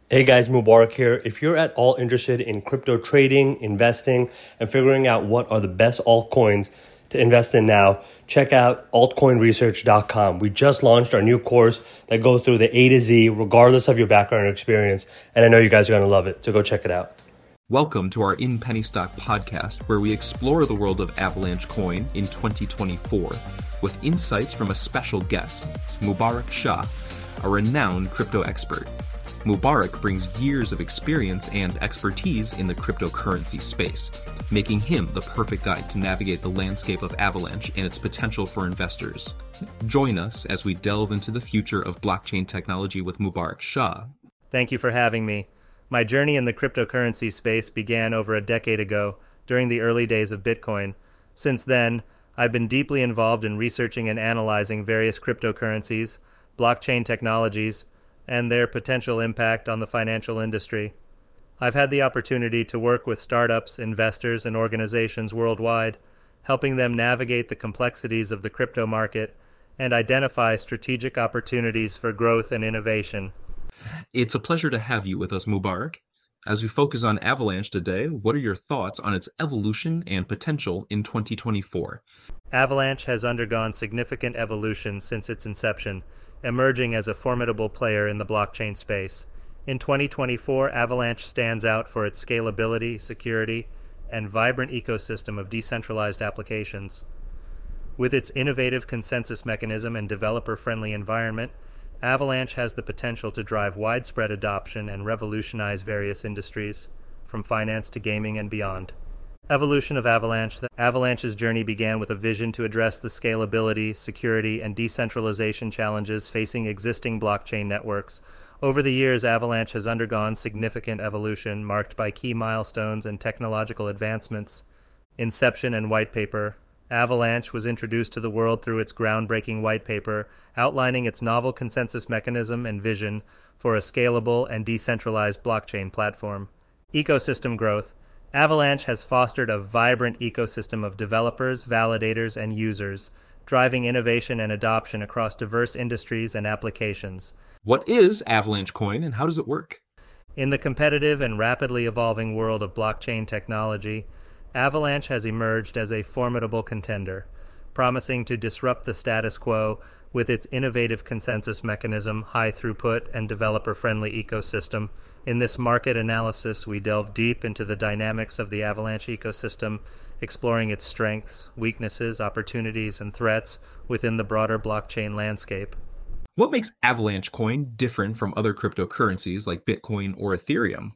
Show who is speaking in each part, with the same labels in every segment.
Speaker 1: Hey guys, Mubarak here. If you're at all interested in crypto trading, investing, and figuring out what are the best altcoins to invest in now, check out altcoinresearch.com. We just launched our new course that goes through the A to Z, regardless of your background or experience. And I know you guys are going to love it, so go check it out.
Speaker 2: Welcome to our In Penny Stock podcast, where we explore the world of Avalanche Coin in 2024 with insights from a special guest, Mubarak Shah, a renowned crypto expert. Mubarak brings years of experience and expertise in the cryptocurrency space, making him the perfect guide to navigate the landscape of Avalanche and its potential for investors. Join us as we delve into the future of blockchain technology with Mubarak Shah.
Speaker 3: Thank you for having me. My journey in the cryptocurrency space began over a decade ago, during the early days of Bitcoin. Since then, I've been deeply involved in researching and analyzing various cryptocurrencies, blockchain technologies, and their potential impact on the financial industry. I've had the opportunity to work with startups, investors, and organizations worldwide, helping them navigate the complexities of the crypto market and identify strategic opportunities for growth and innovation.
Speaker 2: It's a pleasure to have you with us, Mubarak. As we focus on Avalanche today, what are your thoughts on its evolution and potential in 2024?
Speaker 3: Avalanche has undergone significant evolution since its inception, emerging as a formidable player in the blockchain space. In 2024, Avalanche stands out for its scalability, security, and vibrant ecosystem of decentralized applications. With its innovative consensus mechanism and developer-friendly environment, Avalanche has the potential to drive widespread adoption and revolutionize various industries, from finance to gaming and beyond. Evolution of Avalanche. Avalanche's journey began with a vision to address the scalability, security, and decentralization challenges facing existing blockchain networks. Over the years, Avalanche has undergone significant evolution, marked by key milestones and technological advancements. Inception and white paper. Avalanche was introduced to the world through its groundbreaking white paper, outlining its novel consensus mechanism and vision for a scalable and decentralized blockchain platform. Ecosystem growth. Avalanche has fostered a vibrant ecosystem of developers, validators, and users, driving innovation and adoption across diverse industries and applications.
Speaker 2: What is Avalanche Coin and how does it work?
Speaker 3: In the competitive and rapidly evolving world of blockchain technology, Avalanche has emerged as a formidable contender, promising to disrupt the status quo with its innovative consensus mechanism, high throughput, and developer-friendly ecosystem. In this market analysis, we delve deep into the dynamics of the Avalanche ecosystem, exploring its strengths, weaknesses, opportunities, and threats within the broader blockchain landscape.
Speaker 2: What makes Avalanche Coin different from other cryptocurrencies like Bitcoin or Ethereum?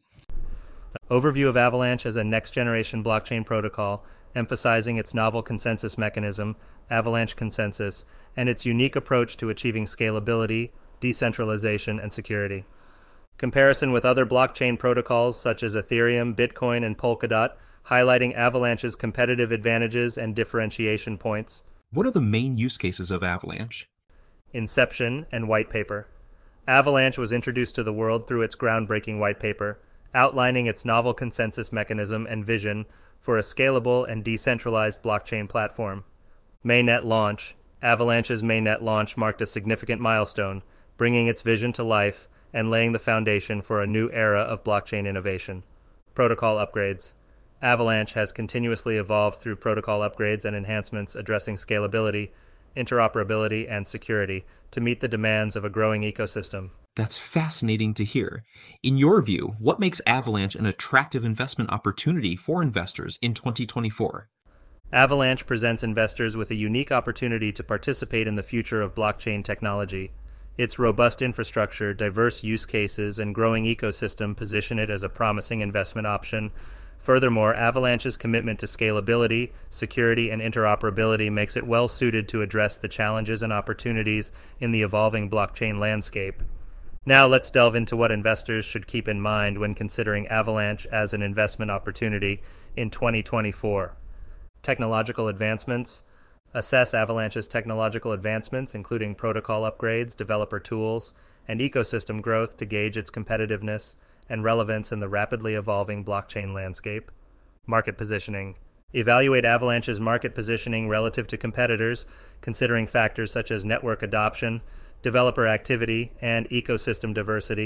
Speaker 3: Overview of Avalanche as a next-generation blockchain protocol, emphasizing its novel consensus mechanism, Avalanche Consensus, and its unique approach to achieving scalability, decentralization, and security. Comparison with other blockchain protocols such as Ethereum, Bitcoin, and Polkadot, highlighting Avalanche's competitive advantages and differentiation points.
Speaker 2: What are the main use cases of Avalanche?
Speaker 3: Inception and white paper. Avalanche was introduced to the world through its groundbreaking white paper, outlining its novel consensus mechanism and vision for a scalable and decentralized blockchain platform. Mainnet launch. Avalanche's mainnet launch marked a significant milestone, bringing its vision to life and laying the foundation for a new era of blockchain innovation. Protocol upgrades. Avalanche has continuously evolved through protocol upgrades and enhancements addressing scalability, interoperability, and security to meet the demands of a growing ecosystem.
Speaker 2: That's fascinating to hear. In your view, what makes Avalanche an attractive investment opportunity for investors in 2024?
Speaker 3: Avalanche presents investors with a unique opportunity to participate in the future of blockchain technology. Its robust infrastructure, diverse use cases, and growing ecosystem position it as a promising investment option. Furthermore, Avalanche's commitment to scalability, security, and interoperability makes it well suited to address the challenges and opportunities in the evolving blockchain landscape. Now let's delve into what investors should keep in mind when considering Avalanche as an investment opportunity in 2024. Technological advancements. Assess Avalanche's technological advancements, including protocol upgrades, developer tools, and ecosystem growth to gauge its competitiveness and relevance in the rapidly evolving blockchain landscape. Market positioning. Evaluate Avalanche's market positioning relative to competitors, considering factors such as network adoption, developer activity, and ecosystem diversity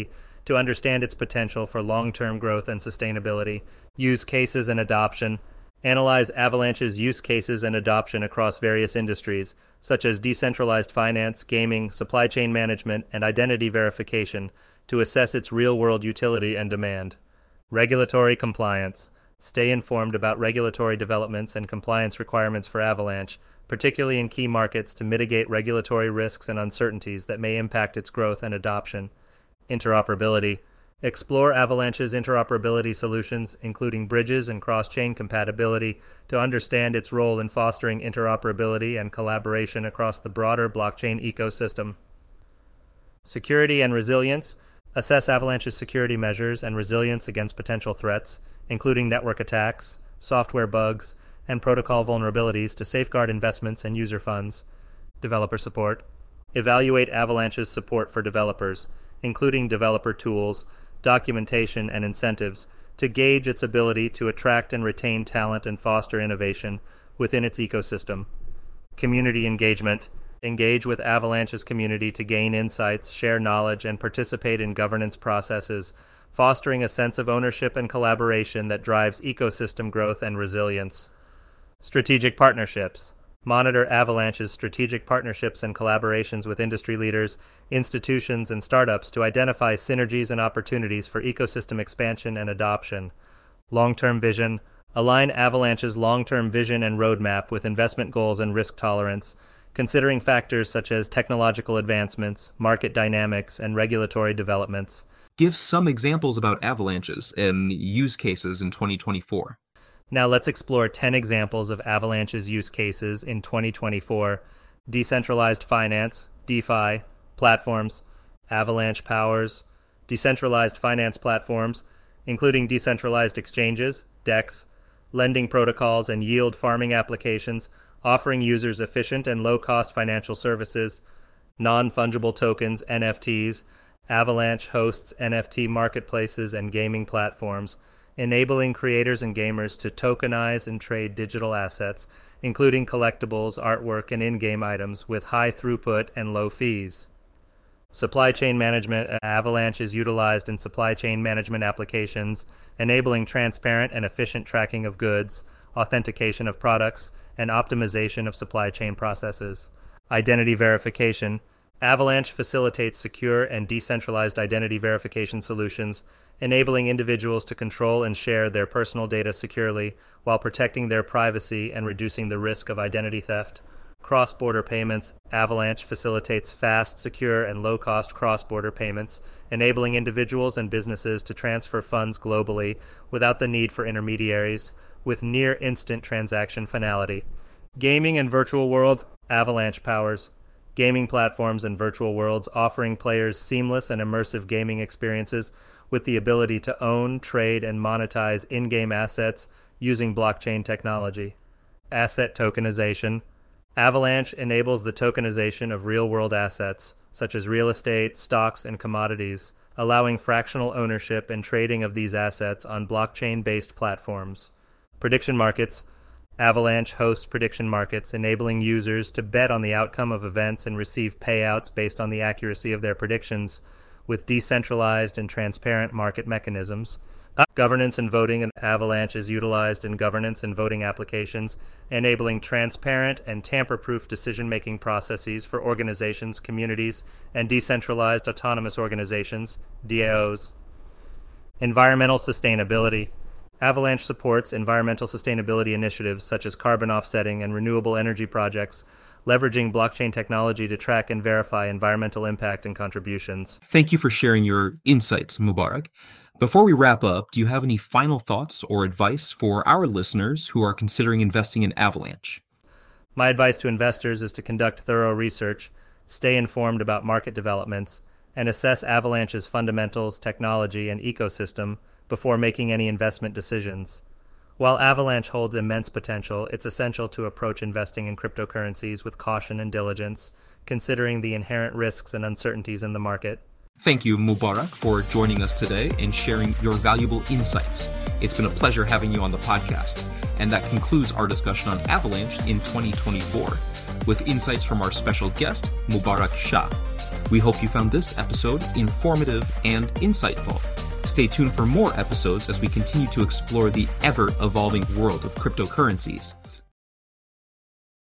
Speaker 3: to understand its potential for long-term growth and sustainability, use cases and adoption, analyze Avalanche's use cases and adoption across various industries, such as decentralized finance, gaming, supply chain management, and identity verification, to assess its real-world utility and demand. Regulatory compliance. Stay informed about regulatory developments and compliance requirements for Avalanche, particularly in key markets, to mitigate regulatory risks and uncertainties that may impact its growth and adoption. Interoperability. Explore Avalanche's interoperability solutions, including bridges and cross-chain compatibility, to understand its role in fostering interoperability and collaboration across the broader blockchain ecosystem. Security and resilience. Assess Avalanche's security measures and resilience against potential threats, including network attacks, software bugs, and protocol vulnerabilities, to safeguard investments and user funds. Developer support. Evaluate Avalanche's support for developers, including developer tools, documentation, and incentives, to gauge its ability to attract and retain talent and foster innovation within its ecosystem. Community engagement. Engage with Avalanche's community to gain insights, share knowledge, and participate in governance processes, fostering a sense of ownership and collaboration that drives ecosystem growth and resilience. Strategic partnerships. Monitor Avalanche's strategic partnerships and collaborations with industry leaders, institutions, and startups to identify synergies and opportunities for ecosystem expansion and adoption. Long-term vision. Align Avalanche's long-term vision and roadmap with investment goals and risk tolerance, considering factors such as technological advancements, market dynamics, and regulatory developments.
Speaker 2: Give some examples about Avalanches and use cases in 2024.
Speaker 3: Now let's explore 10 examples of Avalanche's use cases in 2024. Decentralized finance, DeFi, platforms, Avalanche powers, decentralized finance platforms, including decentralized exchanges, DEX, lending protocols, and yield farming applications, offering users efficient and low-cost financial services. Non-fungible tokens, NFTs. Avalanche hosts NFT marketplaces and gaming platforms, enabling creators and gamers to tokenize and trade digital assets, including collectibles, artwork, and in-game items, with high throughput and low fees. Supply chain management. Avalanche is utilized in supply chain management applications, enabling transparent and efficient tracking of goods, authentication of products, and optimization of supply chain processes. Identity verification. Avalanche facilitates secure and decentralized identity verification solutions, enabling individuals to control and share their personal data securely while protecting their privacy and reducing the risk of identity theft. Cross-border payments. Avalanche facilitates fast, secure, and low-cost cross-border payments, enabling individuals and businesses to transfer funds globally without the need for intermediaries, with near-instant transaction finality. Gaming and virtual worlds. Avalanche powers gaming platforms and virtual worlds, offering players seamless and immersive gaming experiences with the ability to own, trade, and monetize in-game assets using blockchain technology. Asset tokenization. Avalanche enables the tokenization of real-world assets, such as real estate, stocks, and commodities, allowing fractional ownership and trading of these assets on blockchain-based platforms. Prediction markets. Avalanche hosts prediction markets, enabling users to bet on the outcome of events and receive payouts based on the accuracy of their predictions, with decentralized and transparent market mechanisms. Governance and voting. And Avalanche is utilized in governance and voting applications, enabling transparent and tamper-proof decision-making processes for organizations, communities, and decentralized autonomous organizations, DAOs. Environmental sustainability. Avalanche supports environmental sustainability initiatives such as carbon offsetting and renewable energy projects, leveraging blockchain technology to track and verify environmental impact and contributions.
Speaker 2: Thank you for sharing your insights, Mubarak. Before we wrap up, do you have any final thoughts or advice for our listeners who are considering investing in Avalanche?
Speaker 3: My advice to investors is to conduct thorough research, stay informed about market developments, and assess Avalanche's fundamentals, technology, and ecosystem before making any investment decisions. While Avalanche holds immense potential, it's essential to approach investing in cryptocurrencies with caution and diligence, considering the inherent risks and uncertainties in the market.
Speaker 2: Thank you, Mubarak, for joining us today and sharing your valuable insights. It's been a pleasure having you on the podcast. And that concludes our discussion on Avalanche in 2024, with insights from our special guest, Mubarak Shah. We hope you found this episode informative and insightful. Stay tuned for more episodes as we continue to explore the ever-evolving world of cryptocurrencies.